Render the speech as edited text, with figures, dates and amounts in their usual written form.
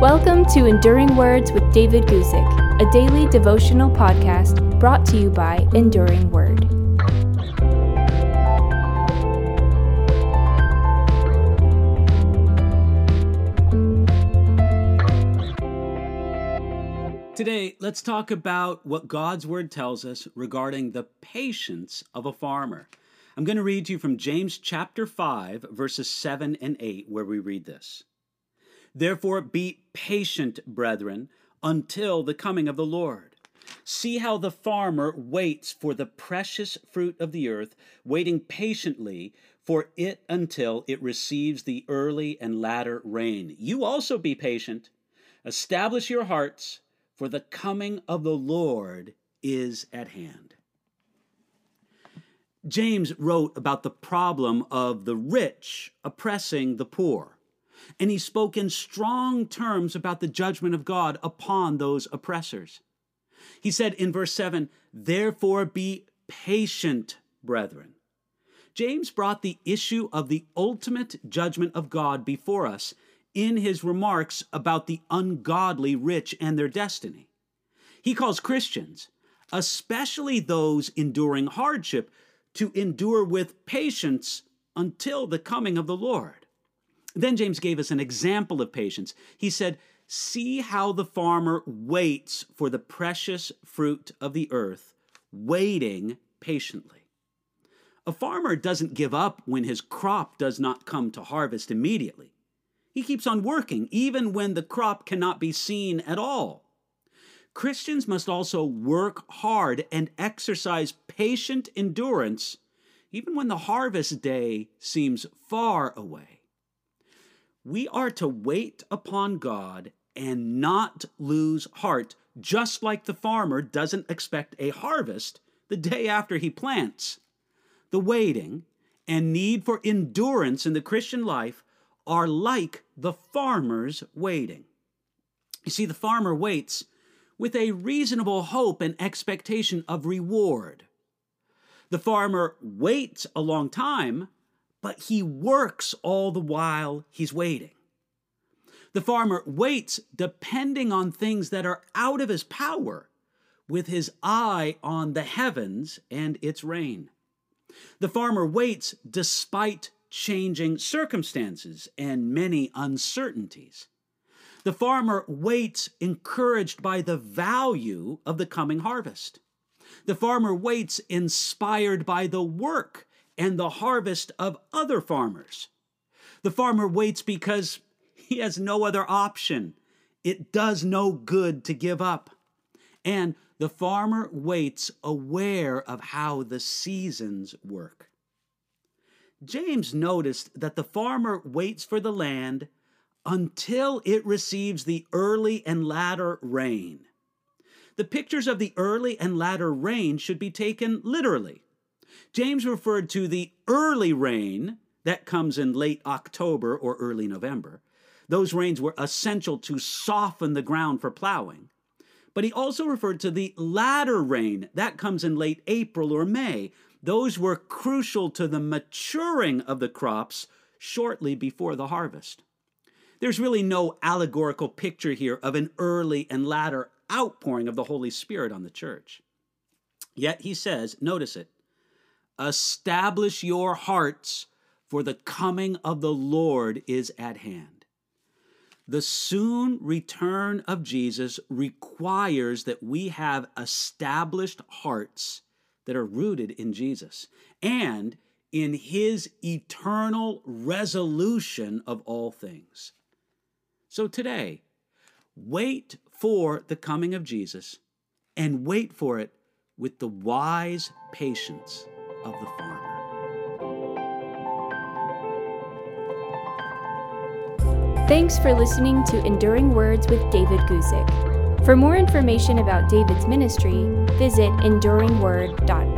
Welcome to Enduring Words with David Guzik, a daily devotional podcast brought to you by Enduring Word. Today, let's talk about what God's Word tells us regarding the patience of a farmer. I'm going to read to you from James chapter 5, verses 7 and 8, where we read this. Therefore, be patient, brethren, until the coming of the Lord. See how the farmer waits for the precious fruit of the earth, waiting patiently for it until it receives the early and latter rain. You also be patient. Establish your hearts, for the coming of the Lord is at hand. James wrote about the problem of the rich oppressing the poor, and he spoke in strong terms about the judgment of God upon those oppressors. He said in verse 7, "Therefore be patient, brethren." James brought the issue of the ultimate judgment of God before us in his remarks about the ungodly rich and their destiny. He calls Christians, especially those enduring hardship, to endure with patience until the coming of the Lord. Then James gave us an example of patience. He said, "See how the farmer waits for the precious fruit of the earth, waiting patiently." A farmer doesn't give up when his crop does not come to harvest immediately. He keeps on working, even when the crop cannot be seen at all. Christians must also work hard and exercise patient endurance, even when the harvest day seems far away. We are to wait upon God and not lose heart, just like the farmer doesn't expect a harvest the day after he plants. The waiting and need for endurance in the Christian life are like the farmer's waiting. You see, the farmer waits with a reasonable hope and expectation of reward. The farmer waits a long time, but he works all the while he's waiting. The farmer waits depending on things that are out of his power, with his eye on the heavens and its rain. The farmer waits despite changing circumstances and many uncertainties. The farmer waits encouraged by the value of the coming harvest. The farmer waits inspired by the work and the harvest of other farmers. The farmer waits because he has no other option. It does no good to give up. And the farmer waits aware of how the seasons work. James noticed that the farmer waits for the land until it receives the early and latter rain. The pictures of the early and latter rain should be taken literally. James referred to the early rain that comes in late October or early November. Those rains were essential to soften the ground for plowing. But he also referred to the latter rain that comes in late April or May. Those were crucial to the maturing of the crops shortly before the harvest. There's really no allegorical picture here of an early and latter outpouring of the Holy Spirit on the church. Yet he says, notice it, "Establish your hearts, for the coming of the Lord is at hand." The soon return of Jesus requires that we have established hearts that are rooted in Jesus and in his eternal resolution of all things. So today, wait for the coming of Jesus and wait for it with the wise patience of the farmer. Thanks for listening to Enduring Words with David Guzik. For more information about David's ministry, visit enduringword.org.